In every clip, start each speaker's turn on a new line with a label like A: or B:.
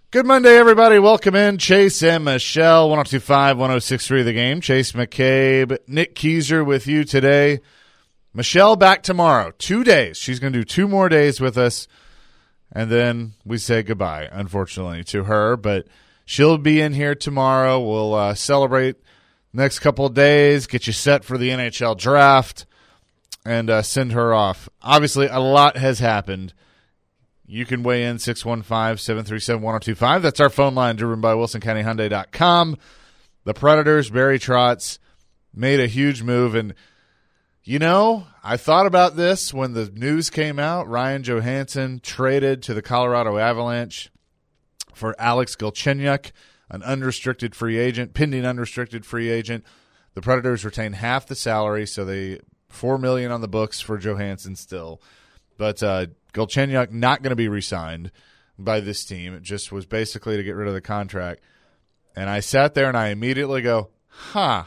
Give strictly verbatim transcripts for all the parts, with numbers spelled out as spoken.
A: Good Monday, everybody. Welcome in. Chase and Michelle, one oh two point five, one oh six point three The Game. Chase McCabe, Nick Keiser with you today. Michelle back tomorrow. Two days. She's going to do two more days with us, and then we say goodbye, unfortunately, to her. But she'll be in here tomorrow. We'll uh, celebrate next couple of days, get you set for the N H L draft, and uh, send her off. Obviously, a lot has happened. You can weigh in six one five, seven three seven, one oh two five. That's our phone line, driven by Wilson County Hyundai dot com. The Predators, Barry Trotz, made a huge move. And, you know, I thought about this when the news came out. Ryan Johansson traded to the Colorado Avalanche for Alex Galchenyuk, an unrestricted free agent, pending unrestricted free agent. The Predators retain half the salary, so they four million dollars on the books for Johansson still. But uh, Galchenyuk not going to be re-signed by this team. It just was basically to get rid of the contract. And I sat there and I immediately go, huh,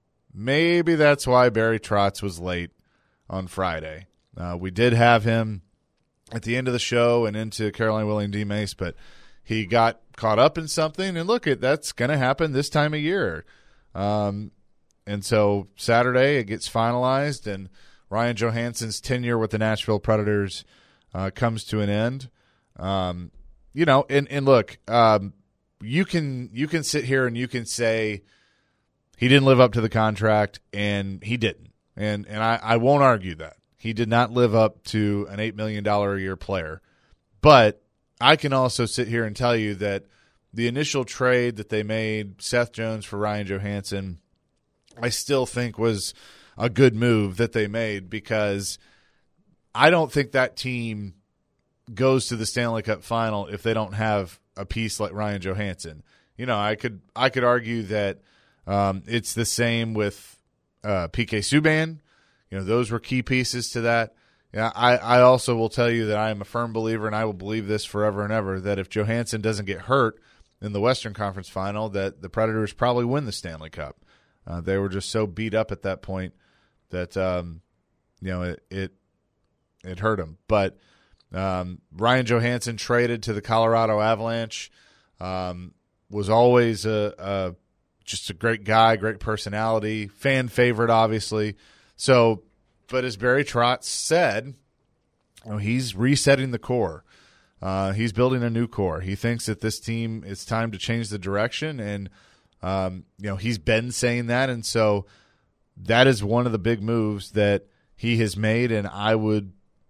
A: maybe that's why Barry Trotz was late on Friday. Uh, we did have him at the end of the show and into Caroline Willing D. Mace, but he got caught up in something. And look, it that's going to happen this time of year. Um, and so Saturday it gets finalized, and Ryan Johansson's tenure with the Nashville Predators uh, comes to an end. Um, you know, and, and look, um, you can you can sit here and you can say he didn't live up to the contract, and he didn't. And and I, I won't argue that. He did not live up to an eight million dollars a year player. But I can also sit here and tell you that the initial trade that they made, Seth Jones for Ryan Johansson, I still think was – a good move that they made, because I don't think that team goes to the Stanley Cup final if they don't have a piece like Ryan Johansson. You know, I could I could argue that um, it's the same with uh, P K Subban. You know, those were key pieces to that. Yeah, I, I also will tell you that I am a firm believer, and I will believe this forever and ever, that if Johansson doesn't get hurt in the Western Conference final, that the Predators probably win the Stanley Cup. Uh, they were just so beat up at that point that um, you know it, it it hurt him. But um, Ryan Johansson traded to the Colorado Avalanche. Um, was always a, a just a great guy, great personality, fan favorite, obviously. So, but as Barry Trotz said, you know, he's resetting the core. Uh, he's building a new core. He thinks that this team, it's time to change the direction, and um, you know he's been saying that, and so. That is one of the big moves that he has made, and I would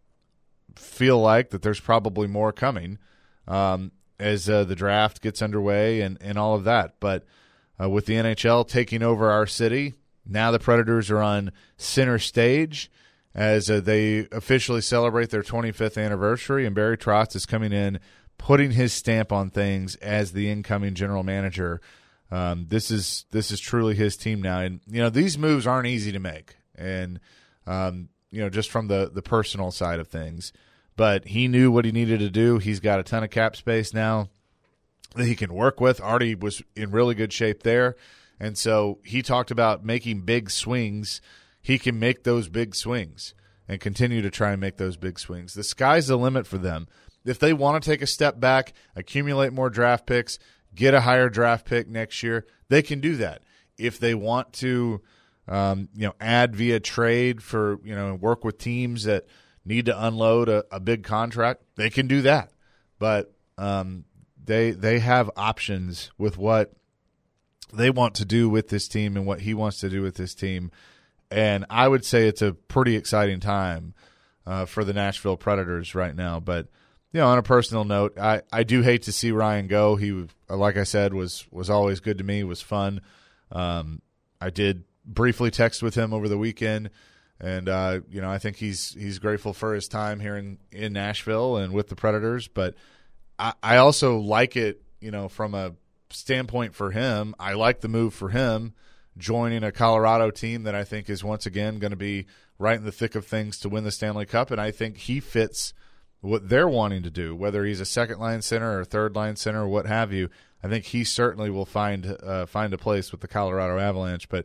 A: feel like that there's probably more coming um, as uh, the draft gets underway and, and all of that. But uh, with the N H L taking over our city, now the Predators are on center stage as uh, they officially celebrate their twenty-fifth anniversary, and Barry Trotz is coming in, putting his stamp on things as the incoming general manager. Um, this is this is truly his team now, and you know these moves aren't easy to make, and um, you know just from the the personal side of things. But he knew what he needed to do. He's got a ton of cap space now that he can work with. Artie was in really good shape there, and so he talked about making big swings. He can make those big swings and continue to try and make those big swings. The sky's the limit for them. If they want to take a step back, accumulate more draft picks, get a higher draft pick next year, they can do that. If they want to, um, you know, add via trade for, you know, work with teams that need to unload a, a big contract, they can do that. But um, they they have options with what they want to do with this team and what he wants to do with this team. And I would say it's a pretty exciting time uh, for the Nashville Predators right now. But you know, on a personal note, I, I do hate to see Ryan go. He, like I said, was was always good to me, was fun. Um, I did briefly text with him over the weekend, and uh, you know, I think he's he's grateful for his time here in, in Nashville and with the Predators. But I, I also like it, you know, from a standpoint for him. I like the move for him, joining a Colorado team that I think is once again going to be right in the thick of things to win the Stanley Cup, and I think he fits what they're wanting to do, whether he's a second-line center or third-line center or what have you. I think he certainly will find uh, find a place with the Colorado Avalanche. But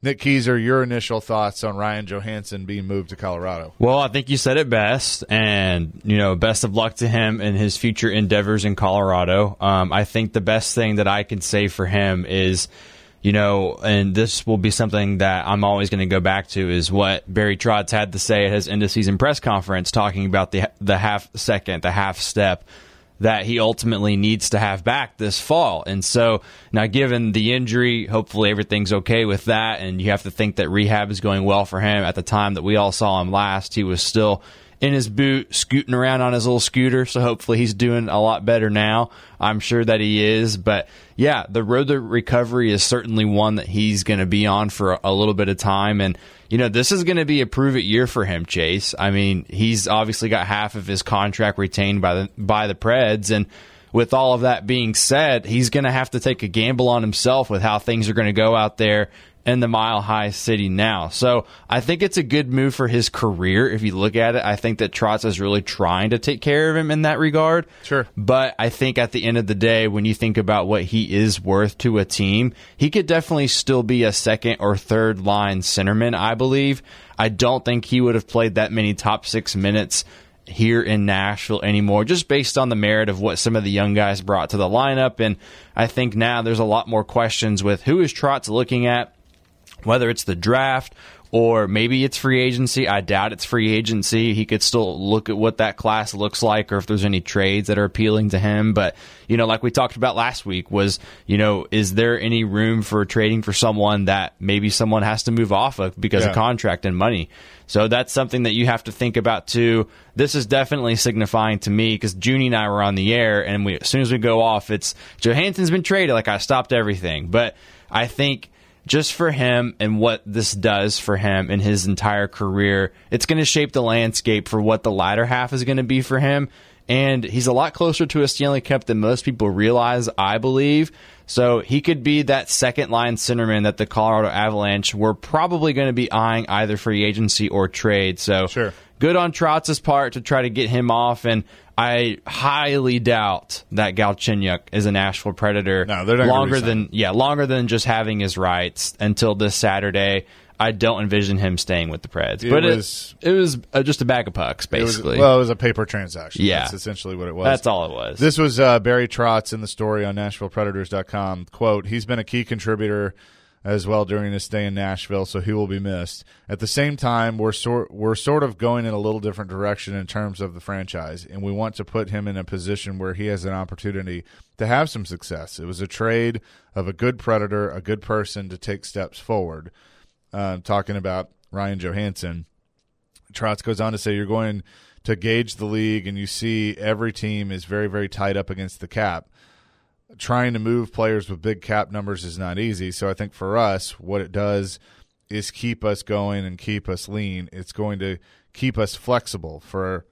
A: Nick Keyser, your initial thoughts on Ryan Johansen being moved to Colorado?
B: Well, I think you said it best, and you know, best of luck to him in his future endeavors in Colorado. Um, I think the best thing that I can say for him is, you know, and this will be something that I'm always going to go back to, is what Barry Trotz had to say at his end of season press conference, talking about the the half second, the half step that he ultimately needs to have back this fall. And so now, given the injury, hopefully everything's okay with that, and you have to think that rehab is going well for him. At the time that we all saw him last, he was still in his boot, scooting around on his little scooter, so hopefully he's doing a lot better now. I'm sure that he is. But yeah, the road to recovery is certainly one that he's going to be on for a little bit of time. And you know, this is going to be a prove-it year for him, Chase. I mean, he's obviously got half of his contract retained by the by the Preds, and with all of that being said, he's going to have to take a gamble on himself with how things are going to go out there in the Mile High City now. So I think it's a good move for his career. If you look at it, I think that Trotz is really trying to take care of him in that regard.
A: Sure.
B: But I think at the end of the day, when you think about what he is worth to a team, he could definitely still be a second or third line centerman, I believe. I don't think he would have played that many top six minutes here in Nashville anymore, just based on the merit of what some of the young guys brought to the lineup. And I think now there's a lot more questions with who is Trotz looking at, whether it's the draft or maybe it's free agency. I doubt it's free agency. He could still look at what that class looks like, or if there's any trades that are appealing to him. But, you know, like we talked about last week, was, you know, is there any room for trading for someone that maybe someone has to move off of because
A: yeah.
B: of contract and money? So that's something that you have to think about too. This is definitely signifying to me, because Junie and I were on the air, and we, as soon as we go off, it's Johansen's been traded. Like, I stopped everything. But I think just for him and what this does for him in his entire career, it's going to shape the landscape for what the latter half is going to be for him. And he's a lot closer to a Stanley Cup than most people realize, I believe. So he could be that second-line centerman that the Colorado Avalanche were probably going to be eyeing either free agency or trade. So
A: sure.
B: Good on Trotz's part to try to get him off, and I highly doubt that Galchenyuk is a Nashville Predator.
A: No, they're not
B: longer than yeah, longer than just having his rights until this Saturday. I don't envision him staying with the Preds.
A: It
B: but
A: was,
B: it, it was uh, just a bag of pucks, basically.
A: It was, well, it was a paper transaction.
B: Yeah.
A: That's essentially what it was.
B: That's all it was.
A: This was uh, Barry Trotz in the story on Nashville Predators dot com. Quote, he's been a key contributor as well during his stay in Nashville, so he will be missed. At the same time, we're sort we're sort of going in a little different direction in terms of the franchise, and we want to put him in a position where he has an opportunity to have some success. It was a trade of a good Predator, a good person to take steps forward. Uh, talking about Ryan Johansen, Trotz goes on to say, you're going to gauge the league, and you see every team is very, very tight up against the cap. Trying to move players with big cap numbers is not easy. So I think for us, what it does is keep us going and keep us lean. It's going to keep us flexible for,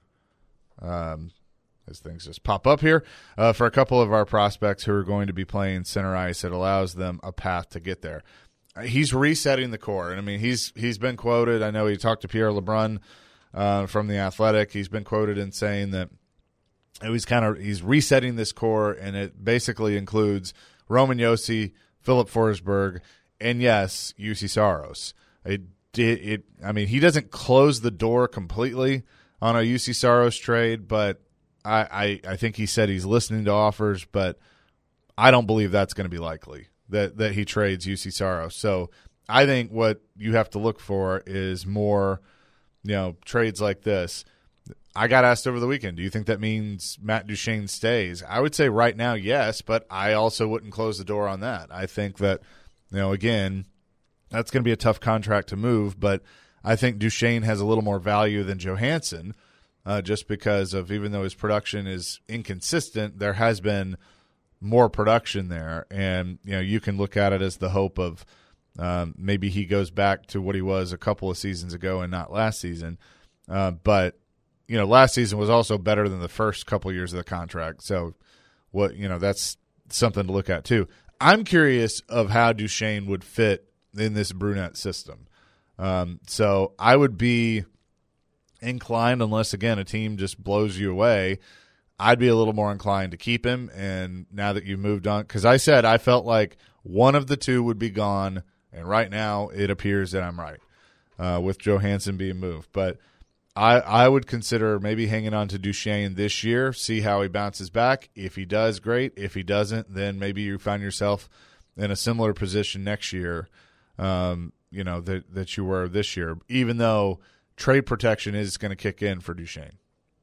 A: um, as things just pop up here, uh, for a couple of our prospects who are going to be playing center ice. It allows them a path to get there. He's resetting the core. And I mean, he's he's been quoted. I know he talked to Pierre LeBrun uh, from The Athletic. He's been quoted in saying that He's kind of he's resetting this core, and it basically includes Roman Josi, Philip Forsberg, and yes, U C Saros. It did it. I mean, he doesn't close the door completely on a U C Saros trade, but I, I I think he said he's listening to offers, but I don't believe that's going to be likely that that he trades U C Saros. So I think what you have to look for is more, you know, trades like this. I got asked over the weekend, do you think that means Matt Duchene stays? I would say right now, yes, but I also wouldn't close the door on that. I think that, you know, again, that's going to be a tough contract to move, but I think Duchene has a little more value than Johansen uh, just because of, even though his production is inconsistent, there has been more production there. And, you know, you can look at it as the hope of um, maybe he goes back to what he was a couple of seasons ago and not last season. Uh, but, you know, last season was also better than the first couple of years of the contract. So, what you know, that's something to look at too. I'm curious of how Duchene would fit in this Brunette system. Um, so I would be inclined, unless, again, a team just blows you away, I'd be a little more inclined to keep him. And now that you've moved on, because I said I felt like one of the two would be gone And right now, it appears that I'm right uh, with Johansson being moved. But I, I would consider maybe hanging on to Duchesne this year, see how he bounces back. If he does, great. If he doesn't, then maybe you find yourself in a similar position next year, um, you know, that, that you were this year, even though trade protection is going to kick in for Duchesne.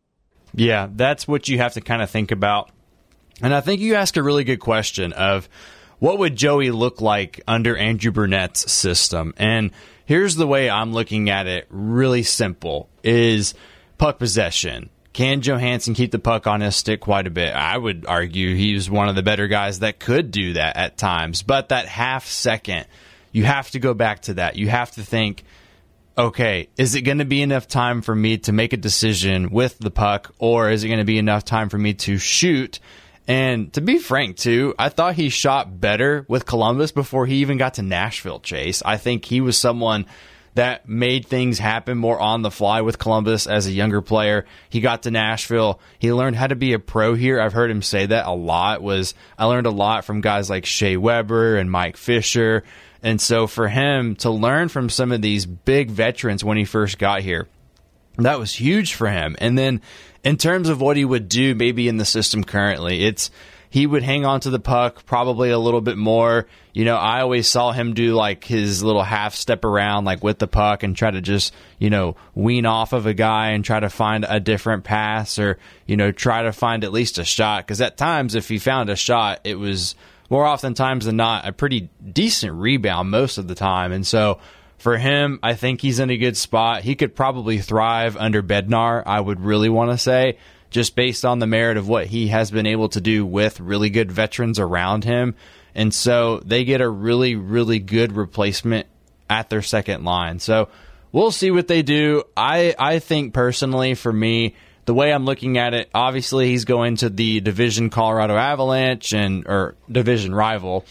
B: Yeah, that's what you have to kind of think about. And I think you asked a really good question of what would Joey look like under Andrew Burnett's system? And here's the way I'm looking at it, really simple, is puck possession. Can Johansson keep the puck on his stick quite a bit? I would argue he's one of the better guys that could do that at times. But that half second, you have to go back to that. You have to think, okay, is it going to be enough time for me to make a decision with the puck, or is it going to be enough time for me to shoot? And to be frank, too, I thought he shot better with Columbus before he even got to Nashville, Chase. I think he was someone that made things happen more on the fly with Columbus as a younger player. He got to Nashville. He learned how to be a pro here. I've heard him say that a lot. Was I learned a lot from guys like Shea Weber and Mike Fisher. And so for him to learn from some of these big veterans when he first got here, that was huge for him. And then in terms of what he would do maybe in the system currently, it's he would hang on to the puck probably a little bit more. You know, I always saw him do like his little half step around like with the puck and try to just, you know, wean off of a guy and try to find a different pass, or, you know, try to find at least a shot. Because at times if he found a shot, it was more often times than not a pretty decent rebound most of the time. And so for him, I think he's in a good spot. He could probably thrive under Bednar, I would really want to say, just based on the merit of what he has been able to do with really good veterans around him. And so they get a really, really good replacement at their second line. So we'll see what they do. I, I think personally, for me, the way I'm looking at it, obviously he's going to the division Colorado Avalanche and or division rival.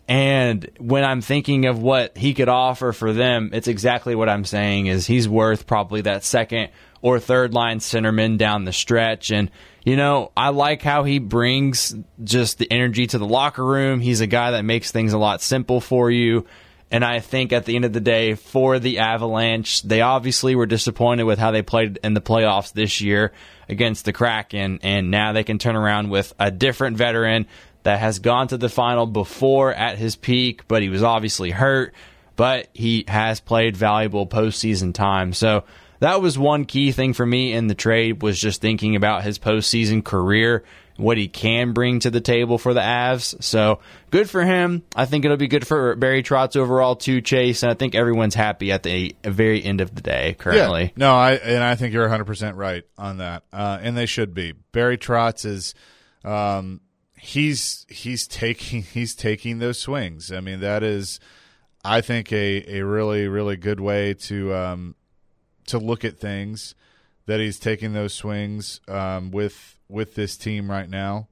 B: And when I'm thinking of what he could offer for them, it's exactly what I'm saying is he's worth probably that second or third line centerman down the stretch. And, you know, I like how he brings just the energy to the locker room. He's a guy that makes things a lot simple for you. And I think at the end of the day, for the Avalanche, they obviously were disappointed with how they played in the playoffs this year against the Kraken. And now they can turn around with a different veteran that has gone to the final before at his peak, but he was obviously hurt, but he has played valuable postseason time. So that was one key thing for me in the trade, was just thinking about his postseason career, what he can bring to the table for the Avs. So good for him. I think it'll be good for Barry Trotz overall too, Chase, and I think everyone's happy at the very end of the day currently.
A: Yeah, no, I and I think you're one hundred percent right on that, uh, and they should be. Barry Trotz is um, – He's he's taking he's taking those swings. I mean, that is, I think, a, a really really good way to um, to look at things. That he's taking those swings um, with with this team right now,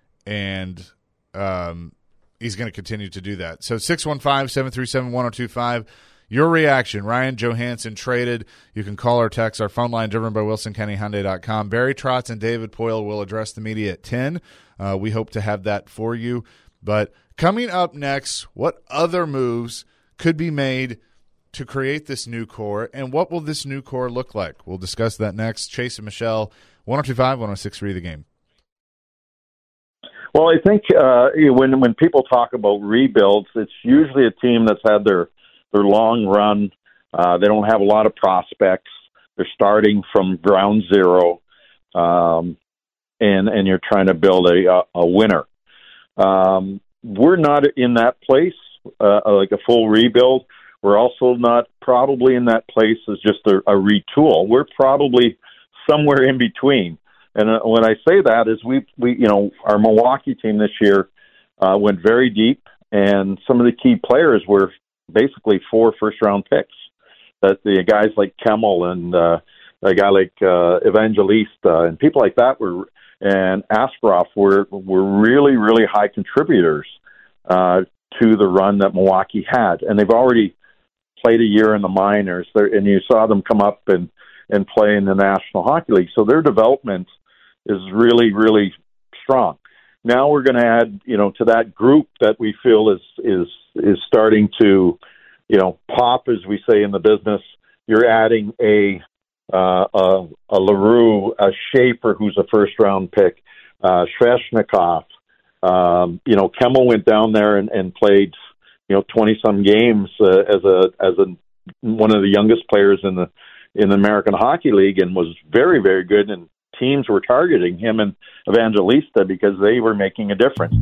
A: and um, he's going to continue to do that. So six one five, seven three seven, one oh two five. Your reaction. Ryan Johansson traded. You can call or text our phone line driven by wilson county hyundai dot com. Barry Trotz and David Poile will address the media at ten. Uh, we hope to have that for you. But coming up next, what other moves could be made to create this new core, and what will this new core look like? We'll discuss that next. Chase and Michelle, one oh two five, one oh six three The Game.
C: Well, I think uh, when when people talk about rebuilds, it's usually a team that's had their, their long run. Uh, they don't have a lot of prospects. They're starting from ground zero. Um And, and you're trying to build a a, a winner. Um, we're not in that place, uh, like a full rebuild. We're also not probably in that place as just a, a retool. We're probably somewhere in between. And uh, when I say that is we we you know our Milwaukee team this year uh, went very deep, and some of the key players were basically four first round picks. That the guys like Kemmel and uh, a guy like uh, Evangelista and people like that were. And Askarov were were really, really high contributors uh, to the run that Milwaukee had. And they've already played a year in the minors, They're, and you saw them come up and, and play in the National Hockey League. So their development is really, really strong. Now we're going to add, you know, to that group that we feel is is is starting to, you know, pop, as we say in the business. You're adding a uh, a, a LaRue, a Schaefer, who's a first round pick, uh, Svechnikov. Um, you know, Kemmel went down there and, and played, you know, twenty some games uh, as a as a one of the youngest players in the in the American Hockey League, and was very, very good. And teams were targeting him and Evangelista because they were making a difference.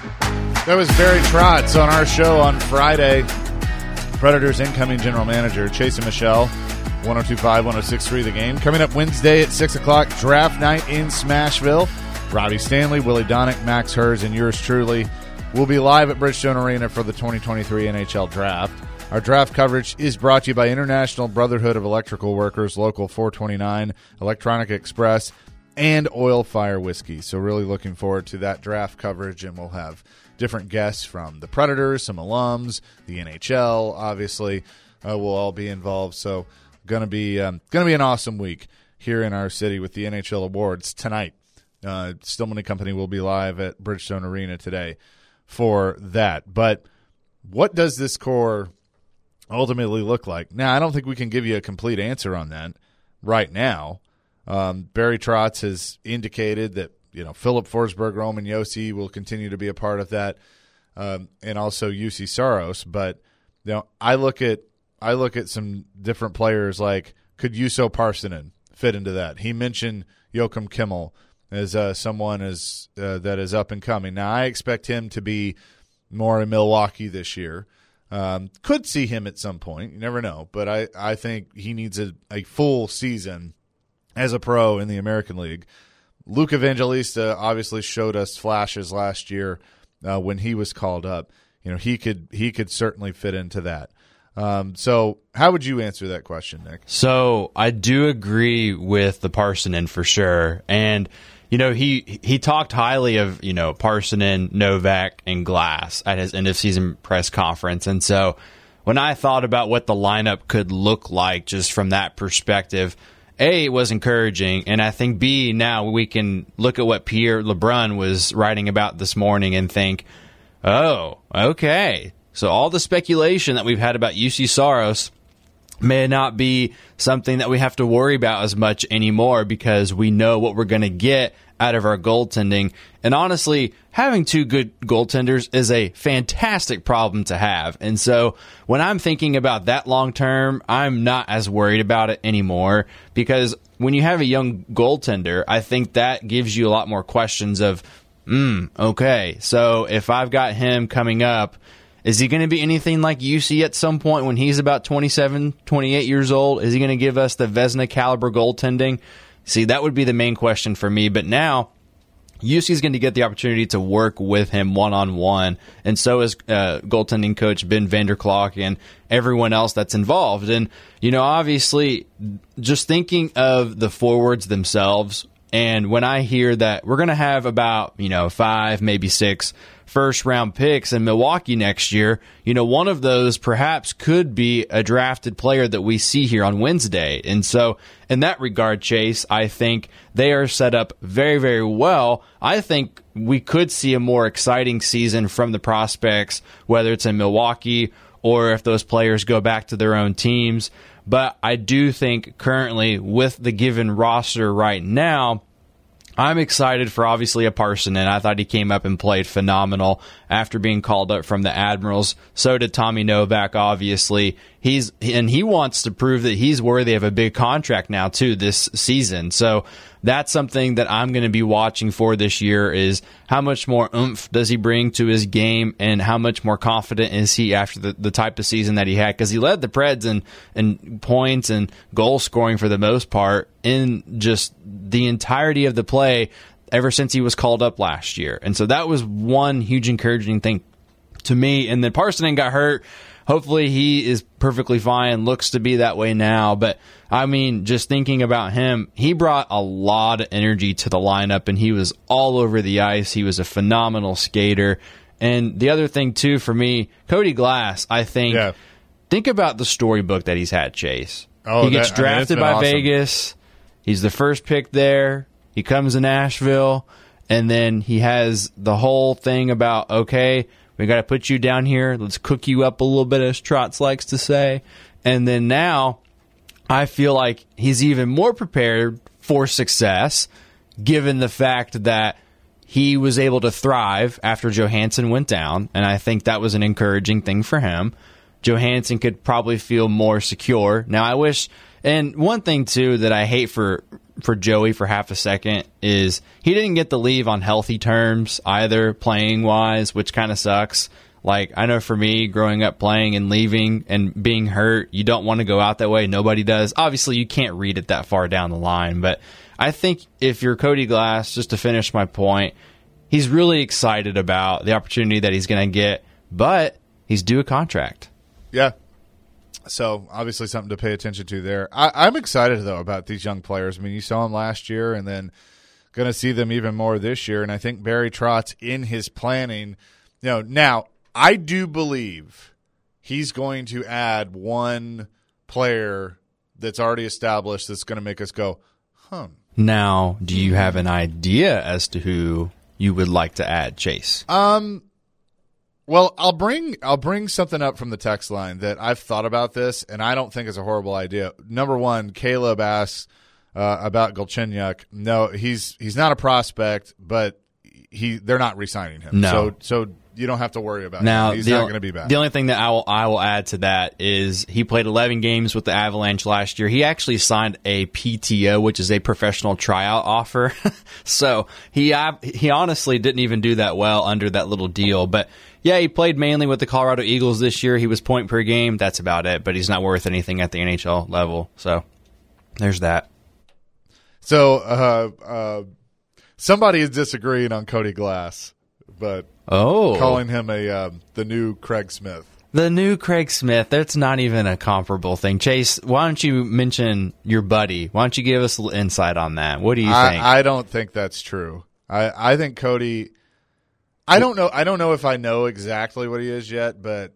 A: That was Barry Trotz on our show on Friday. Predators incoming general manager, Chase and Michelle, one oh two point five, one oh six point three The Game. Coming up Wednesday at six o'clock, draft night in Smashville. Robbie Stanley, Willie Donick, Max Hers, and yours truly will be live at Bridgestone Arena for the twenty twenty-three N H L Draft. Our draft coverage is brought to you by International Brotherhood of Electrical Workers, Local four twenty-nine, Electronic Express, and Oil Fire Whiskey. So really looking forward to that draft coverage, and we'll have different guests from the Predators, some alums, the N H L, obviously, uh, will all be involved. So gonna be um, gonna be an awesome week here in our city with the N H L awards tonight. Uh, Stillman and Company will be live at Bridgestone Arena today for that. But what does this core ultimately look like? Now, I don't think we can give you a complete answer on that right now. Um, Barry Trotz has indicated that, you know, Philip Forsberg, Roman Josi will continue to be a part of that, um, and also U C Saros. But you know, I look at I look at some different players like, could Juuso Parssinen fit into that? He mentioned Joakim Kemmel as uh, someone as uh, that is up and coming. Now, I expect him to be more in Milwaukee this year. Um, could see him at some point. You never know. But I, I think he needs a, a full season as a pro in the American League. Luke Evangelista obviously showed us flashes last year uh, when he was called up. You know, he could he could certainly fit into that. Um, so how would you answer that question, Nick?
B: So I do agree with the Parssinen for sure. And, you know, he he talked highly of, you know, Parssinen, Novak, and Glass at his end-of-season press conference. And so when I thought about what the lineup could look like just from that perspective, A, it was encouraging, and I think B, now we can look at what Pierre LeBrun was writing about this morning and think, oh, okay, so all the speculation that we've had about U C Saros may not be something that we have to worry about as much anymore because we know what we're going to get out of our goaltending. And honestly, having two good goaltenders is a fantastic problem to have. And so when I'm thinking about that long term, I'm not as worried about it anymore, because when you have a young goaltender, I think that gives you a lot more questions of, hmm, okay, so if I've got him coming up, is he going to be anything like U C at some point when he's about twenty-seven, twenty-eight years old? Is he going to give us the Vezina caliber goaltending? See, that would be the main question for me. But now, U C is going to get the opportunity to work with him one-on-one, and so is uh, goaltending coach Ben Vanderklok and everyone else that's involved. And, you know, obviously, just thinking of the forwards themselves, and when I hear that we're going to have about, you know, five, maybe six first-round picks in Milwaukee next year, you know, one of those perhaps could be a drafted player that we see here on Wednesday. And so in that regard, Chase, I think they are set up very, very well. I think we could see a more exciting season from the prospects, whether it's in Milwaukee or if those players go back to their own teams. But I do think currently with the given roster right now, I'm excited for obviously a Parssinen. I thought he came up and played phenomenal after being called up from the Admirals. So did Tommy Novak, obviously. He's and he wants to prove that he's worthy of a big contract now too this season. So that's something that I'm going to be watching for this year, is how much more oomph does he bring to his game and how much more confident is he after the, the type of season that he had, because he led the Preds in, in points and goal scoring for the most part in just the entirety of the play ever since he was called up last year. And so that was one huge encouraging thing to me. And then Parssinen got hurt. Hopefully he is perfectly fine, looks to be that way now. But, I mean, just thinking about him, he brought a lot of energy to the lineup, and he was all over the ice. He was a phenomenal skater. And the other thing, too, for me, Cody Glass, I think, yeah. think about the storybook that he's had, Chase. Oh, he gets that, drafted I mean, by awesome. Vegas. He's the first pick there. He comes to Nashville, and then he has the whole thing about, okay, We got to put you down here. Let's cook you up a little bit, as Trotz likes to say. And then now I feel like he's even more prepared for success, given the fact that he was able to thrive after Johansson went down, and I think that was an encouraging thing for him. Johansson could probably feel more secure. Now, I wish, and one thing, too, that I hate for for Joey for half a second is he didn't get to leave on healthy terms either, playing-wise, which kind of sucks. Like, I know for me, growing up playing and leaving and being hurt, you don't want to go out that way. Nobody does. Obviously, you can't read it that far down the line, but I think if you're Cody Glass, just to finish my point, he's really excited about the opportunity that he's going to get, but he's due a contract.
A: Yeah. So, obviously, something to pay attention to there. I, I'm excited, though, about these young players. I mean, you saw them last year and then going to see them even more this year, and I think Barry Trotz, in his planning, you know, now, I do believe he's going to add one player that's already established that's going to make us go, huh.
B: Now, do you have an idea as to who you would like to add, Chase?
A: Um, well, I'll bring I'll bring something up from the text line that I've thought about this, and I don't think it's a horrible idea. Number one, Caleb asks uh, about Galchenyuk. No, he's he's not a prospect, but he they're not re-signing him.
B: No.
A: So so you don't have to worry about
B: now,
A: him. He's
B: the,
A: not going to be back.
B: The only thing that I will I will add to that is he played eleven games with the Avalanche last year. He actually signed a P T O, which is a professional tryout offer. So he he honestly didn't even do that well under that little deal. But yeah, he played mainly with the Colorado Eagles this year. He was point per game. That's about it. But he's not worth anything at the N H L level. So there's that.
A: So uh, uh, somebody is disagreeing on Cody Glass, but
B: oh,
A: calling him a um, the new Craig Smith.
B: The new Craig Smith. That's not even a comparable thing. Chase, why don't you mention your buddy? Why don't you give us a little insight on that? What do you
A: I,
B: think?
A: I don't think that's true. I, I think Cody. I don't know. I don't know if I know exactly what he is yet, but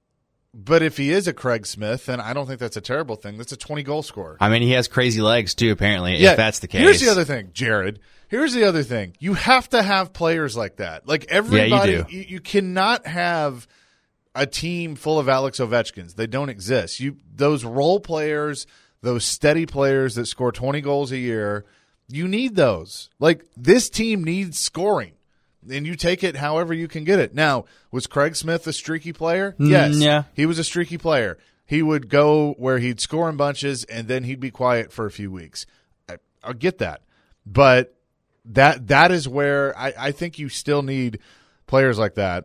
A: but if he is a Craig Smith, then I don't think that's a terrible thing. That's a twenty goal scorer.
B: I mean, he has crazy legs too. Apparently,
A: yeah,
B: if that's the case.
A: Here's the other thing, Jared. Here's the other thing. You have to have players like that. Like everybody,
B: yeah, you, do.
A: you, you cannot have a team full of Alex Ovechkins. They don't exist. You those role players, those steady players that score twenty goals a year. You need those. Like this team needs scoring. And you take it however you can get it. Now, was Craig Smith a streaky player? Yes.
B: Mm, yeah.
A: He was a streaky player. He would go where he'd score in bunches, and then he'd be quiet for a few weeks. I, I'll get that. But that that is where I, I think you still need players like that.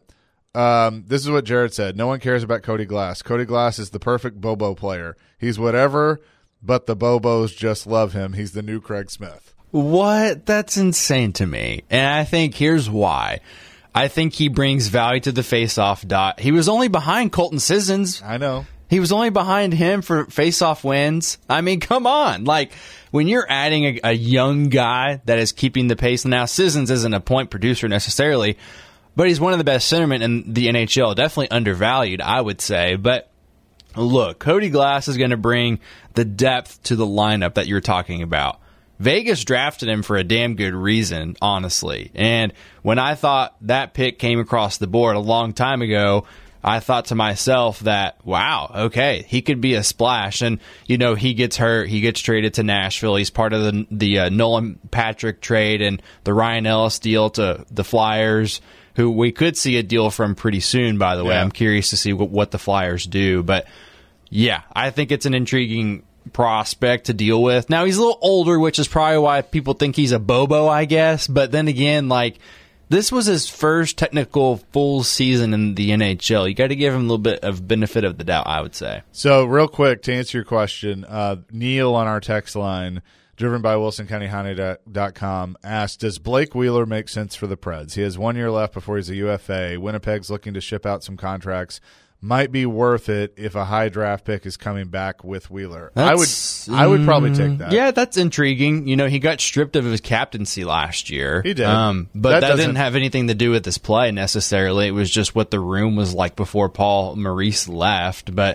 A: Um, this is what Jared said. No one cares about Cody Glass. Cody Glass is the perfect Bobo player. He's whatever, but the Bobos just love him. He's the new Craig Smith.
B: What? That's insane to me. And I think here's why. I think he brings value to the faceoff dot. He was only behind Colton Sissons.
A: I know.
B: He was only behind him for faceoff wins. I mean, come on. Like, when you're adding a, a young guy that is keeping the pace, now Sissons isn't a point producer necessarily, but he's one of the best centermen in the N H L. Definitely undervalued, I would say. But look, Cody Glass is going to bring the depth to the lineup that you're talking about. Vegas drafted him for a damn good reason, honestly. And when I thought that pick came across the board a long time ago, I thought to myself that, wow, okay, he could be a splash. And, you know, he gets hurt. He gets traded to Nashville. He's part of the, the uh, Nolan Patrick trade and the Ryan Ellis deal to the Flyers, who we could see a deal from pretty soon, by the way.
A: Yeah.
B: I'm curious to see what, what the Flyers do. But, yeah, I think it's an intriguing prospect to deal with. Now, he's a little older, which is probably why people think he's a Bobo, I guess. But then again, like, this was his first technical full season in the N H L. You got to give him a little bit of benefit of the doubt, I would say.
A: So, real quick, to answer your question, uh, Neil on our text line, driven by Wilson County Honda dot com, asked, does Blake Wheeler make sense for the Preds? He has one year left before he's a U F A. Winnipeg's looking to ship out some contracts. Might be worth it if a high draft pick is coming back with Wheeler.
B: That's,
A: I would I would probably take that.
B: Yeah, that's intriguing. You know, he got stripped of his captaincy last year.
A: He did.
B: Um, but
A: That
B: that,
A: doesn't-
B: didn't have anything to do with his play necessarily. It was just what the room was like before Paul Maurice left. But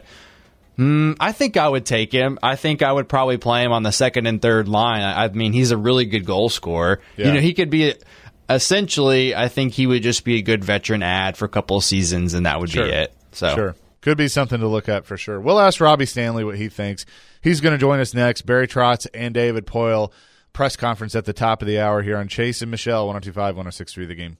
B: mm, I think I would take him. I think I would probably play him on the second and third line. I, I mean, he's a really good goal scorer.
A: Yeah.
B: You know, he could be a, essentially, I think he would just be a good veteran ad for a couple of seasons, and that would
A: sure.
B: be it. So
A: Sure. Could be something to look at for sure. We'll ask Robbie Stanley what he thinks. He's going to join us next. Barry Trotz and David Poile, press conference at the top of the hour here on Chase and Michelle, one oh two point five, one oh six point three The Game.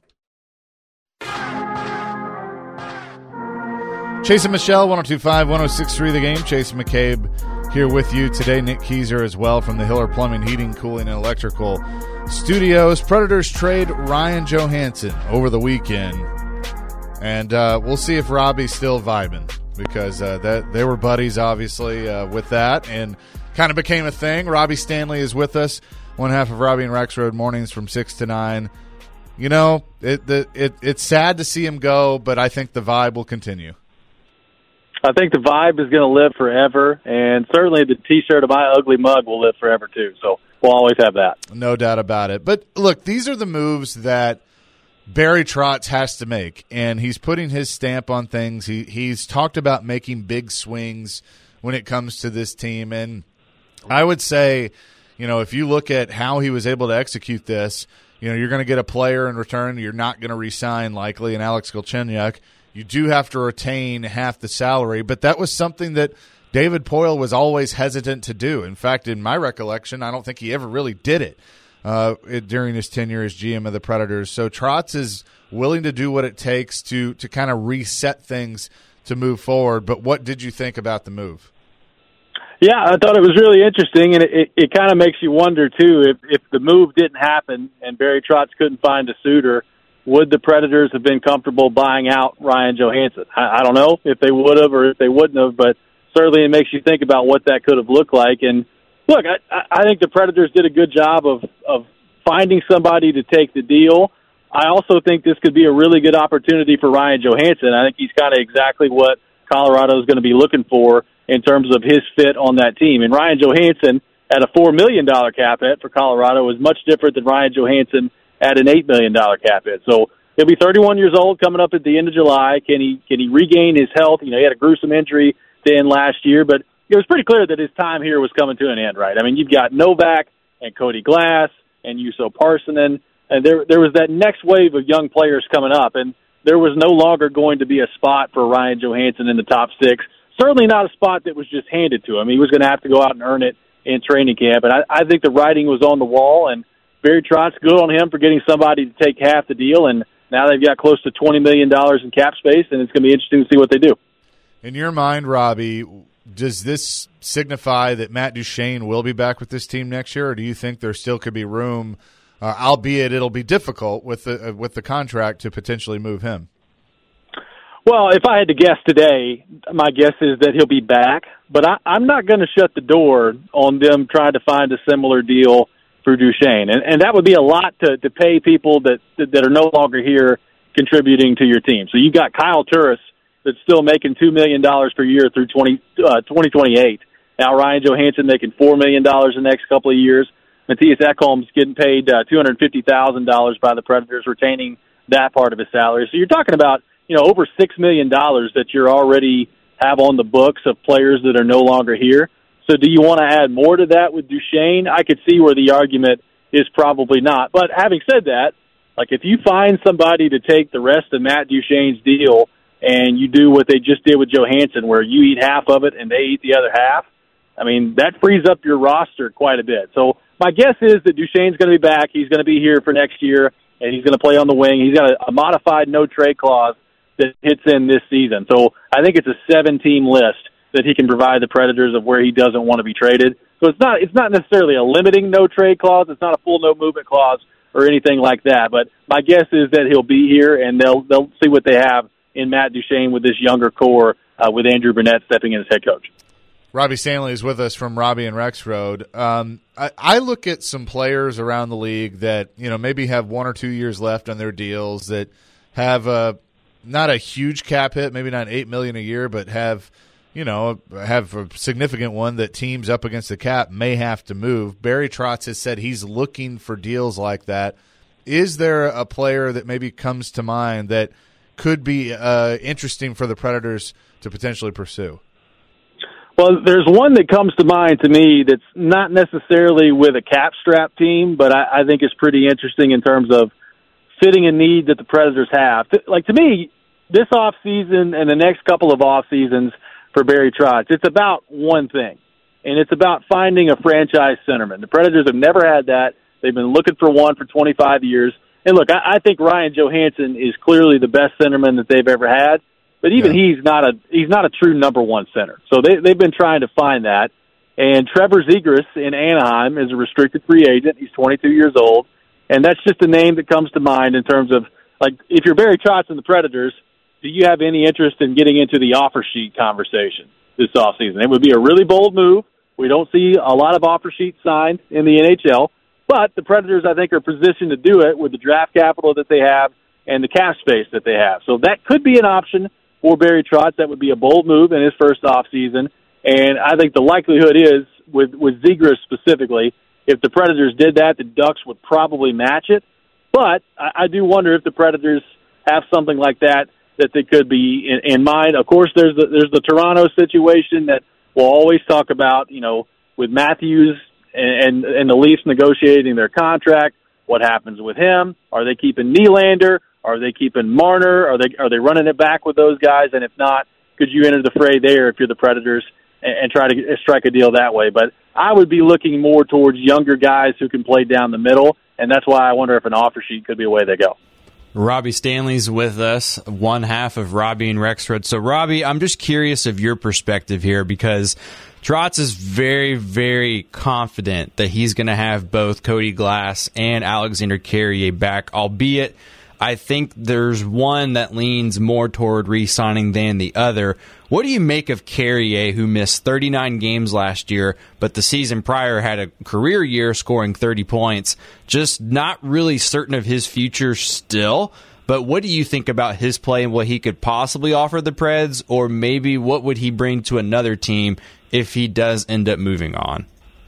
A: Chase and Michelle, one oh two point five, one oh six point three The Game. Chase McCabe here with you today. Nick Keyser as well from the Hiller Plumbing, Heating, Cooling, and Electrical Studios. Predators trade Ryan Johansson over the weekend. And uh, we'll see if Robbie's still vibing because uh, that they were buddies, obviously, uh, with that and kind of became a thing. Robbie Stanley is with us, one half of Robbie and Rexroad mornings from six to nine. You know, it, the, it it's sad to see him go, but I think the vibe will continue.
D: I think the vibe is going to live forever, and certainly the T-shirt of my ugly mug will live forever too. So we'll always have that.
A: No doubt about it. But look, these are the moves that Barry Trotz has to make, and he's putting his stamp on things. He he's talked about making big swings when it comes to this team, and I would say, you know, if you look at how he was able to execute this, you know, you're going to get a player in return you're not going to re-sign likely, in Alex Galchenyuk. You do have to retain half the salary, but that was something that David Poile was always hesitant to do. In fact, in my recollection, I don't think he ever really did it. Uh, it, during his tenure as G M of the Predators. So Trotz is willing to do what it takes to to kind of reset things to move forward. But what did you think about the move?
D: Yeah, I thought it was really interesting, and it, it, it kind of makes you wonder, too, if, if the move didn't happen and Barry Trotz couldn't find a suitor, would the Predators have been comfortable buying out Ryan Johansson? I, I don't know if they would have or if they wouldn't have, but certainly it makes you think about what that could have looked like. And look, I, I think the Predators did a good job of, of finding somebody to take the deal. I also think this could be a really good opportunity for Ryan Johansson. I think he's kind of exactly what Colorado is going to be looking for in terms of his fit on that team. And Ryan Johansson at a four million dollars cap hit for Colorado is much different than Ryan Johansson at an eight million dollars cap hit. So he'll be thirty-one years old coming up at the end of July. Can he can he regain his health? You know, he had a gruesome injury to end last year, but it was pretty clear that his time here was coming to an end, right? I mean, you've got Novak and Cody Glass and Juuso Parssinen, and there there was that next wave of young players coming up, and there was no longer going to be a spot for Ryan Johansson in the top six. Certainly not a spot that was just handed to him. He was going to have to go out and earn it in training camp, and I, I think the writing was on the wall, and Barry Trotz, good on him for getting somebody to take half the deal, and now they've got close to twenty million dollars in cap space, and it's going to be interesting to see what they do.
A: In your mind, Robbie, does this signify that Matt Duchene will be back with this team next year, or do you think there still could be room, uh, albeit it'll be difficult with the uh, with the contract, to potentially move him?
D: Well, if I had to guess today, my guess is that he'll be back, but I, I'm not going to shut the door on them trying to find a similar deal for Duchene, and, and that would be a lot to, to pay people that that are no longer here contributing to your team. So you've got Kyle Turris that's still making two million dollars per year through twenty, uh, twenty twenty-eight. Now Ryan Johansson making four million dollars the next couple of years. Matthias Ekholm's getting paid uh, two hundred fifty thousand dollars by the Predators, retaining that part of his salary. So you're talking about, you know, over six million dollars that you're already have on the books of players that are no longer here. So do you want to add more to that with Duchene? I could see where the argument is probably not. But having said that, like if you find somebody to take the rest of Matt Duchene's deal and you do what they just did with Johansson, where you eat half of it and they eat the other half, I mean, that frees up your roster quite a bit. So my guess is that Duchene's going to be back. He's going to be here for next year, and he's going to play on the wing. He's got a, a modified no-trade clause that hits in this season. So I think it's a seven-team list that he can provide the Predators of where he doesn't want to be traded. So it's not it's not necessarily a limiting no-trade clause. It's not a full no-movement clause or anything like that. But my guess is that he'll be here, and they'll they'll see what they have in Matt Duchene with this younger core, uh, with Andrew Burnett stepping in as head coach.
A: Robbie Stanley is with us from Robbie and Rexroad. Um, I, I look at some players around the league that, you know, maybe have one or two years left on their deals, that have a not a huge cap hit, maybe not eight million dollars a year, but have, you know, have a significant one that teams up against the cap may have to move. Barry Trotz has said he's looking for deals like that. Is there a player that maybe comes to mind that could be uh, interesting for the Predators to potentially pursue?
D: Well, there's one that comes to mind to me that's not necessarily with a cap strap team, but I, I think is pretty interesting in terms of fitting a need that the Predators have. Like, to me, this offseason and the next couple of off seasons for Barry Trotz, it's about one thing, and it's about finding a franchise centerman. The Predators have never had that. They've been looking for one for twenty-five years. And look, I, I think Ryan Johansson is clearly the best centerman that they've ever had, but even yeah. he's not a he's not a true number one center. So they they've been trying to find that. And Trevor Zegras in Anaheim is a restricted free agent. He's twenty-two years old, and that's just a name that comes to mind in terms of, like, if you're Barry Trotz and the Predators, do you have any interest in getting into the offer sheet conversation this offseason? It would be a really bold move. We don't see a lot of offer sheets signed in the N H L, but the Predators, I think, are positioned to do it with the draft capital that they have and the cap space that they have. So that could be an option for Barry Trotz. That would be a bold move in his first offseason. And I think the likelihood is, with, with Zegras specifically, if the Predators did that, the Ducks would probably match it. But I, I do wonder if the Predators have something like that that they could be in, in mind. Of course, there's the, there's the Toronto situation that we'll always talk about, you know, with Matthews and, and, and the Leafs negotiating their contract. What happens with him? Are they keeping Nylander? Are they keeping Marner? Are they are they running it back with those guys? And if not, could you enter the fray there if you're the Predators and, and try to strike a deal that way? But I would be looking more towards younger guys who can play down the middle, and that's why I wonder if an offer sheet could be a way they go.
B: Robbie Stanley's with us, one half of Robbie and Rexrod. So, Robbie, I'm just curious of your perspective here, because Trotz is very, very confident that he's going to have both Cody Glass and Alexander Carrier back, albeit I think there's one that leans more toward re-signing than the other. What do you make of Carrier, who missed thirty-nine games last year, but the season prior had a career year scoring thirty points? Just not really certain of his future still. But what do you think about his play and what he could possibly offer the Preds, or maybe what would he bring to another team if he does end up moving on?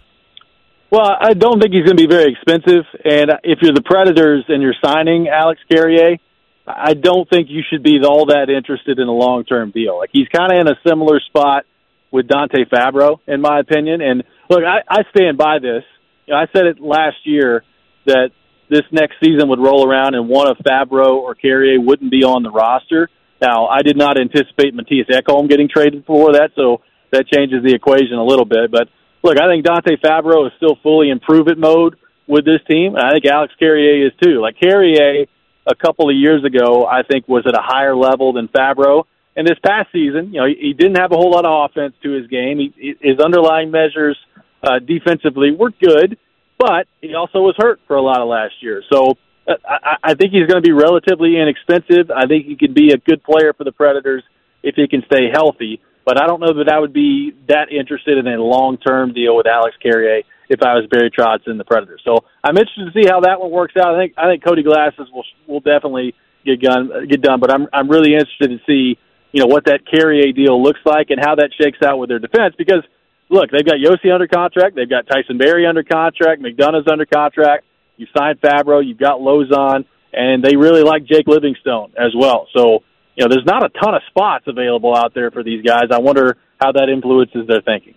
D: Well, I don't think he's going to be very expensive, and if you're the Predators and you're signing Alex Carrier, I don't think you should be all that interested in a long-term deal. Like, he's kind of in a similar spot with Dante Fabro, in my opinion. And look, I, I stand by this. You know, I said it last year that this next season would roll around and one of Fabro or Carrier wouldn't be on the roster. Now, I did not anticipate Matthias Ekholm getting traded for that, so that changes the equation a little bit. But look, I think Dante Fabro is still fully in prove-it mode with this team, and I think Alex Carrier is too. Like, Carrier, a couple of years ago, I think was at a higher level than Fabro. And this past season, you know, he, he didn't have a whole lot of offense to his game. He, his underlying measures uh, defensively were good, but he also was hurt for a lot of last year. So uh, I, I think he's going to be relatively inexpensive. I think he could be a good player for the Predators if he can stay healthy. But I don't know that I would be that interested in a long-term deal with Alex Carrier if I was Barry Trotz and the Predators. So I'm interested to see how that one works out. I think I think Cody Glasses will will definitely get done. Get done. But I'm I'm really interested to see, you know, what that Carrier deal looks like and how that shakes out with their defense. Because look, they've got Yossi under contract, they've got Tyson Barrie under contract, McDonough's under contract. You signed Fabro, you've got Lozon, and they really like Jake Livingstone as well. So, you know, there's not a ton of spots available out there for these guys. I wonder how that influences their thinking.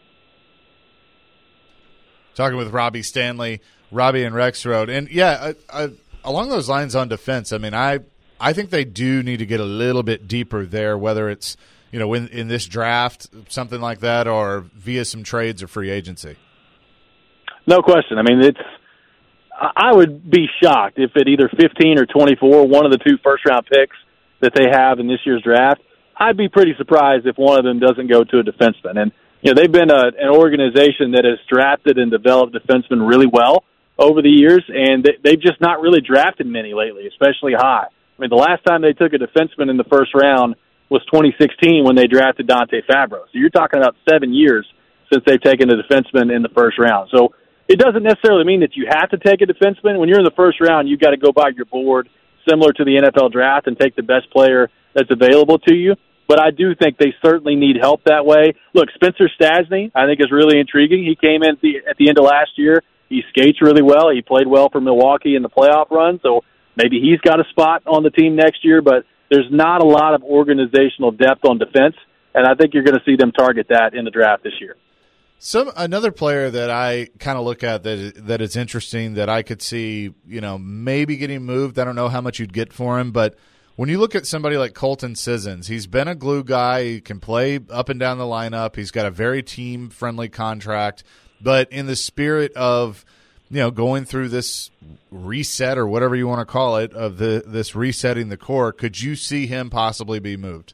A: Talking with Robbie Stanley, Robbie and Rexrod. And, yeah, I, I, along those lines on defense, I mean, I I think they do need to get a little bit deeper there, whether it's, you know, in, in this draft, something like that, or via some trades or free agency.
D: No question. I mean, it's I would be shocked if at either fifteen or twenty-four, one of the two first-round picks that they have in this year's draft, I'd be pretty surprised if one of them doesn't go to a defenseman. And, you know, they've been a, an organization that has drafted and developed defensemen really well over the years, and they, they've just not really drafted many lately, especially high. I mean, the last time they took a defenseman in the first round was twenty sixteen when they drafted Dante Fabro. So you're talking about seven years since they've taken a defenseman in the first round. So it doesn't necessarily mean that you have to take a defenseman. When you're in the first round, you've got to go by your board, similar to the N F L draft, and take the best player that's available to you. But I do think they certainly need help that way. Look, Spencer Stastny, I think, is really intriguing. He came in at the, at the end of last year. He skates really well. He played well for Milwaukee in the playoff run, so maybe he's got a spot on the team next year. But there's not a lot of organizational depth on defense, and I think you're going to see them target that in the draft this year.
A: Some another player that I kind of look at that that is interesting that I could see, you know, maybe getting moved. I don't know how much you'd get for him, but when you look at somebody like Colton Sissons, he's been a glue guy. He can play up and down the lineup. He's got a very team-friendly contract. But in the spirit of, you know, going through this reset or whatever you want to call it, of the this resetting the core, could you see him possibly be moved?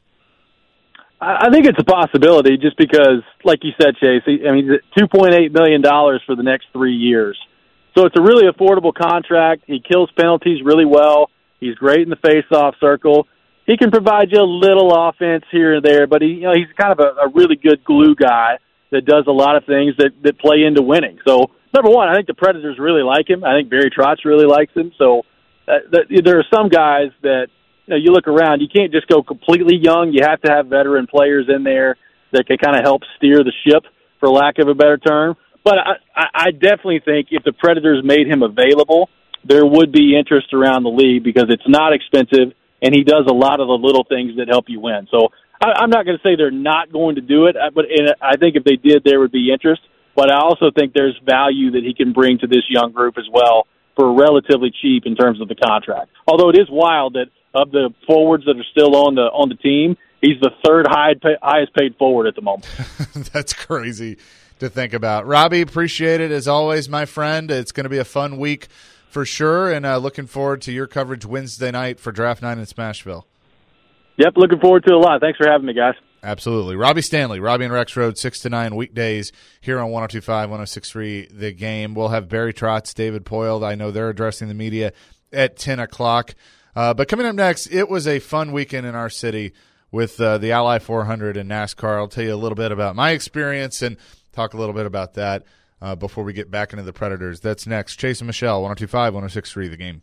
D: I think it's a possibility just because, like you said, Chase, I mean, two point eight million dollars for the next three years. So it's a really affordable contract. He kills penalties really well. He's great in the face-off circle. He can provide you a little offense here and there, but he, you know, he's kind of a, a really good glue guy that does a lot of things that, that play into winning. So, number one, I think the Predators really like him. I think Barry Trotz really likes him. So uh, th- there are some guys that, you know, you look around, you can't just go completely young. You have to have veteran players in there that can kind of help steer the ship, for lack of a better term. But I, I, I definitely think if the Predators made him available, there would be interest around the league because it's not expensive, and he does a lot of the little things that help you win. So I, I'm not going to say they're not going to do it, but and I think if they did, there would be interest. But I also think there's value that he can bring to this young group as well for relatively cheap in terms of the contract. Although it is wild that of the forwards that are still on the on the team, he's the third high, highest paid forward at the moment.
A: That's crazy to think about. Robbie, appreciate it as always, my friend. It's going to be a fun week for sure, and uh, looking forward to your coverage Wednesday night for Draft Night in Smashville.
D: Yep, looking forward to it a lot. Thanks for having me, guys.
A: Absolutely. Robbie Stanley, Robbie and Rex Road, six to nine weekdays here on one oh two point five, one oh six point three The Game. We'll have Barry Trotz, David Poyle. I know they're addressing the media at ten o'clock. Uh, but coming up next, it was a fun weekend in our city with uh, the Ally four hundred and NASCAR. I'll tell you a little bit about my experience and talk a little bit about that uh, before we get back into the Predators. That's next. Chase and Michelle, one oh two point five, one oh six point three The Game.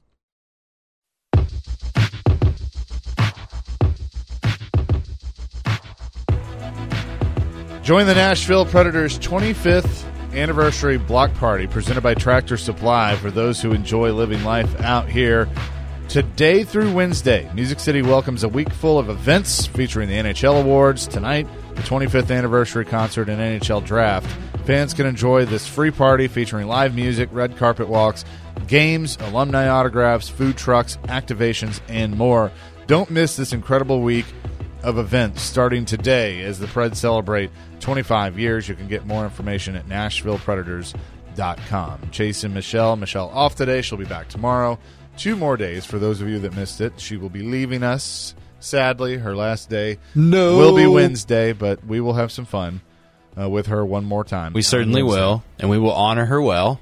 A: Join the Nashville Predators' twenty-fifth anniversary block party presented by Tractor Supply for those who enjoy living life out here. Today through Wednesday, Music City welcomes a week full of events featuring the N H L Awards. Tonight, the twenty-fifth anniversary concert and N H L Draft. Fans can enjoy this free party featuring live music, red carpet walks, games, alumni autographs, food trucks, activations, and more. Don't miss this incredible week of events starting today as the Preds celebrate twenty-five years. You can get more information at nashville predators dot com. Chase and Michelle. Michelle off today. She'll be back tomorrow. Two more days for those of you that missed it. She will be leaving us, sadly. Her last day
B: no.
A: will be Wednesday, but we will have some fun uh, with her one more time.
B: We certainly will, and we will honor her well.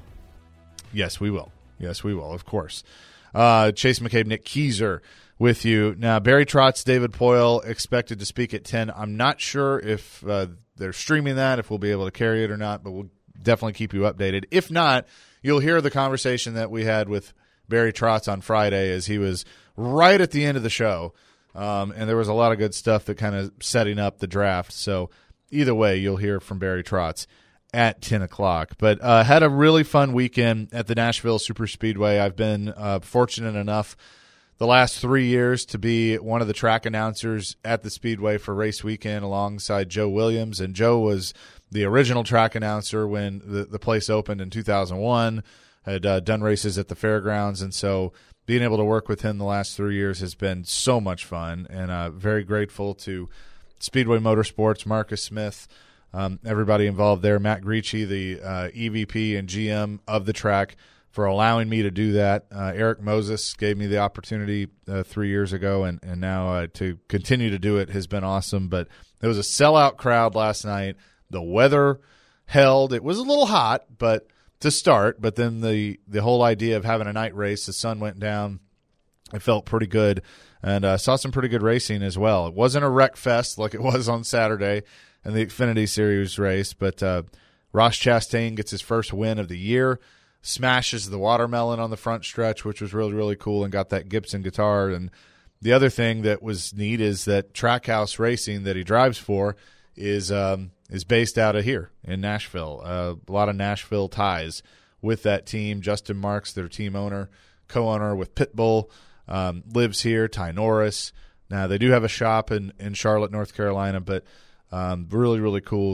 A: Yes, we will. Yes, we will, of course. Uh, Chase McCabe, Nick Keyser with you. Now, Barry Trotz, David Poyle expected to speak at ten. I'm not sure if uh, they're streaming that, if we'll be able to carry it or not, but we'll definitely keep you updated. If not, you'll hear the conversation that we had with Barry Trotz on Friday as he was right at the end of the show. Um, and there was a lot of good stuff that kind of setting up the draft. So either way, you'll hear from Barry Trotz at ten o'clock. But uh, had a really fun weekend at the Nashville Super Speedway. I've been uh, fortunate enough the last three years to be one of the track announcers at the Speedway for race weekend alongside Joe Williams. And Joe was the original track announcer when the, the place opened in two thousand one. Had uh, done races at the fairgrounds, and so being able to work with him the last three years has been so much fun, and uh, very grateful to Speedway Motorsports, Marcus Smith, um, everybody involved there, Matt Gricci, the uh, E V P and G M of the track, for allowing me to do that. Uh, Eric Moses gave me the opportunity uh, three years ago, and, and now uh, to continue to do it has been awesome, but it was a sellout crowd last night. The weather held. It was a little hot, but to start, but then the, the whole idea of having a night race, the sun went down. It felt pretty good, and uh, saw some pretty good racing as well. It wasn't a wreck fest like it was on Saturday in the Xfinity Series race, but uh, Ross Chastain gets his first win of the year, smashes the watermelon on the front stretch, which was really, really cool, and got that Gibson guitar. And the other thing that was neat is that Trackhouse Racing that he drives for is um, is based out of here in Nashville. Uh, a lot of Nashville ties with that team. Justin Marks, their team owner, co-owner with Pitbull, um, lives here. Ty Norris. Now, they do have a shop in, in Charlotte, North Carolina, but um, really, really cool that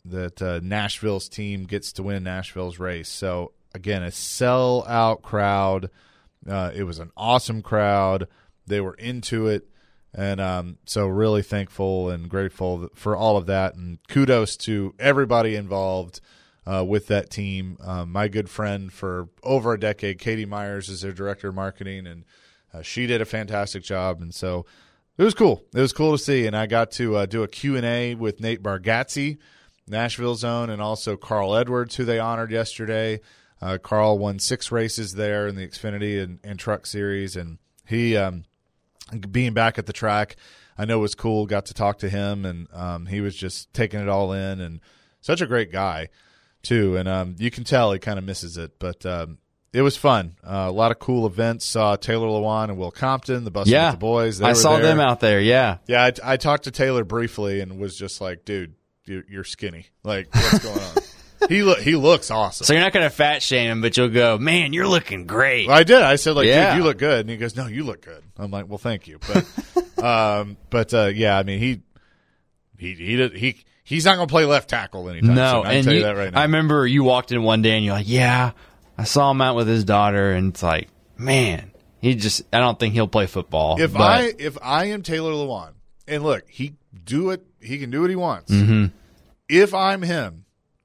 A: that uh, Nashville's team gets to win Nashville's race. So again, a sellout crowd. Uh, it was an awesome crowd. They were into it, and um, so really thankful and grateful for all of that. And kudos to everybody involved uh, with that team. Um, my good friend for over a decade, Katie Myers, is their director of marketing, and uh, she did a fantastic job. And so it was cool. It was cool to see, and I got to uh, do a Q and A with Nate Bargatze, Nashville's own, and also Carl Edwards, who they honored yesterday. Uh, Carl won six races there in the Xfinity and, and Truck Series, and he, um, being back at the track, I know was cool. Got to talk to him, and um, he was just taking it all in, and such a great guy, too. And um, you can tell he kind of misses it, but um, it was fun. Uh, a lot of cool events. Saw Taylor Lewan and Will Compton, the Bus
B: yeah,
A: with the Boys. They
B: I
A: were
B: saw
A: there.
B: them out there, yeah.
A: Yeah, I, I talked to Taylor briefly and was just like, dude, you're, you're skinny. Like, what's going on? He look he looks awesome.
B: So you're not going to fat shame him, but you'll go, man, you're looking great.
A: Well, I did. I said, like,
B: yeah.
A: dude, you look good. And he goes, no, you look good. I'm like, well, thank you. But, um, but uh, yeah, I mean, he he he he he's not going to play left tackle anytime
B: no,
A: soon. I can
B: and
A: tell you,
B: you,
A: that right now.
B: I remember you walked in one day and you're like, yeah, I saw him out with his daughter, and it's like, man, he just, I don't think he'll play football.
A: If
B: but,
A: I if I am Taylor Lewan, and look, he do it, he can do what he wants.
B: Mm-hmm.
A: If I'm him,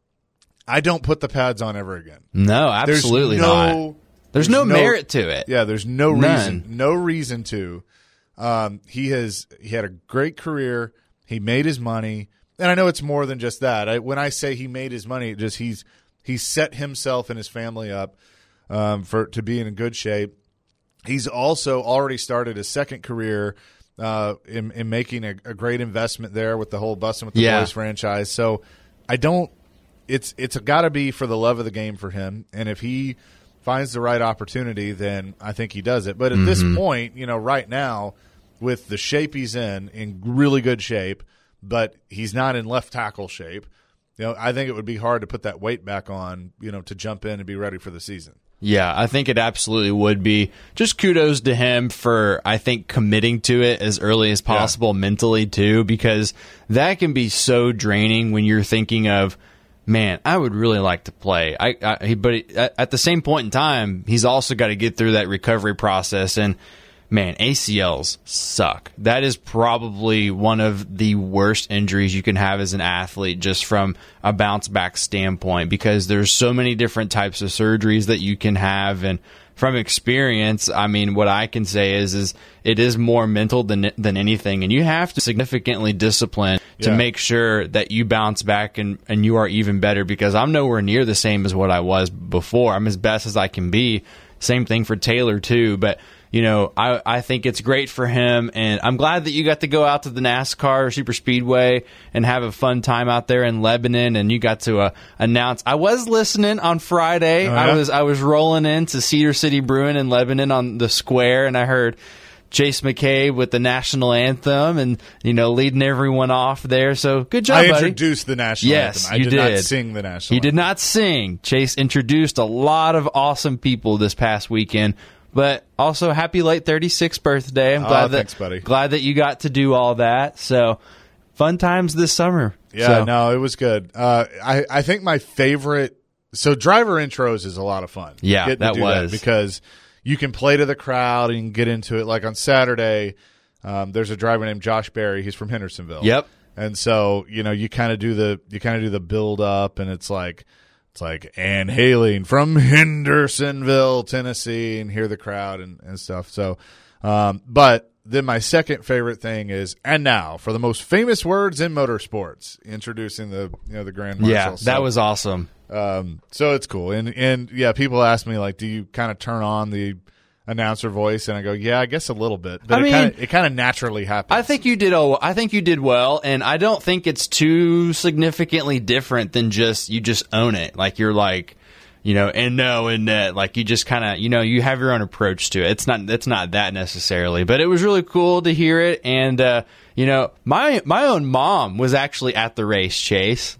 A: I don't put the pads on ever again.
B: No, absolutely
A: there's no,
B: not. There's,
A: there's
B: no,
A: no
B: merit to it.
A: Yeah, there's no
B: None.
A: reason, no reason to. Um, he has he had a great career. He made his money, and I know it's more than just that. I, when I say he made his money, it just he's he's set himself and his family up um, for to be in good shape. He's also already started his second career uh, in, in making a, a great investment there with the whole Bussin' with the
B: Yeah.
A: Boys franchise. So I don't. It's it's got to be for the love of the game for him, and if he finds the right opportunity, then I think he does it. But at
B: Mm-hmm.
A: this point, you know, right now, with the shape he's in, in really good shape, but he's not in left tackle shape, you know, I think it would be hard to put that weight back on, you know, to jump in and be ready for the season.
B: Yeah, I think it absolutely would be. Just kudos to him for, I think, committing to it as early as possible yeah. mentally, too, because that can be so draining when you're thinking of, man, I would really like to play. I, I he, but he, at, at the same point in time, he's also got to get through that recovery process. And man, A C Ls suck. That is probably one of the worst injuries you can have as an athlete, just from a bounce back standpoint, because there's so many different types of surgeries that you can have. And from experience, I mean, what I can say is, is it is more mental than than anything, and you have to significantly discipline to
A: yeah.
B: make sure that you bounce back and, and you are even better, because I'm nowhere near the same as what I was before. I'm as best as I can be. Same thing for Taylor, too. But, you know, I, I think it's great for him, and I'm glad that you got to go out to the NASCAR Super Speedway and have a fun time out there in Lebanon, and you got to uh, announce. I was listening on Friday.
A: Oh, yeah?
B: I was I was rolling into Cedar City Brewing in Lebanon on the square, and I heard Chase McCabe with the national anthem and, you know, leading everyone off there. So good job,
A: I
B: buddy.
A: introduced the national
B: yes,
A: anthem. I
B: you
A: did,
B: did
A: not sing the national
B: He
A: anthem.
B: did not sing. Chase introduced a lot of awesome people this past weekend. But also, happy late thirty-sixth birthday. I'm glad
A: oh,
B: that
A: thanks, buddy.
B: glad that you got to do all that. So fun times this summer.
A: Yeah,
B: so.
A: no, it was good. Uh, I I think my favorite. So driver intros is a lot of fun.
B: Yeah,
A: Getting to
B: that
A: do
B: was
A: because you can play to the crowd and get into it. Like on Saturday, um, there's a driver named Josh Berry. He's from Hendersonville.
B: Yep.
A: And so you know you kind of do the you kind of do the build up, and it's like. It's like Ann Hailing from Hendersonville, Tennessee, and hear the crowd and, and stuff. So, um, but then my second favorite thing is, and now for the most famous words in motorsports, introducing the you know the Grand Marshal.
B: Yeah, that
A: so,
B: was awesome.
A: Um, so it's cool, and and yeah, people ask me like, do you kind of turn on the announcer voice, and I go, yeah, I guess a little bit, but
B: I
A: it
B: mean,
A: kind of it kind of naturally happens.
B: I think you did. Oh, I think you did well, and I don't think it's too significantly different than just you just own it. Like you're like, you know, and no, and that. Like you just kind of, you know, you have your own approach to it. It's not, it's not that necessarily, but it was really cool to hear it, and uh, you know, my my own mom was actually at the race, Chase.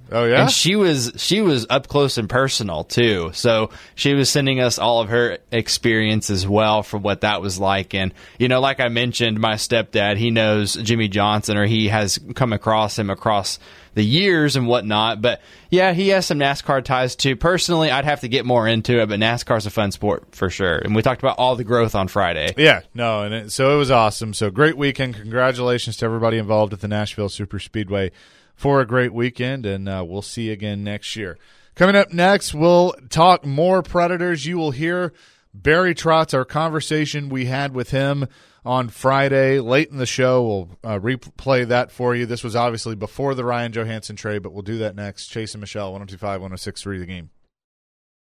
A: Oh yeah,
B: and she was she was up close and personal too. So she was sending us all of her experience as well for what that was like. And you know, like I mentioned, my stepdad, he knows Jimmy Johnson, or he has come across him across the years and whatnot. But yeah, he has some NASCAR ties too. Personally, I'd have to get more into it, but NASCAR's a fun sport for sure. And we talked about all the growth on Friday.
A: Yeah, no, and it, so it was awesome. So great weekend. Congratulations to everybody involved at the Nashville Super Speedway for a great weekend, and uh, we'll see you again next year. Coming up next, we'll talk more Predators. You will hear Barry Trotz, our conversation we had with him on Friday. Late in the show, we'll uh, replay that for you. This was obviously before the Ryan Johansson trade, but we'll do that next. Chase and Michelle, one oh two five, one oh six three The Game.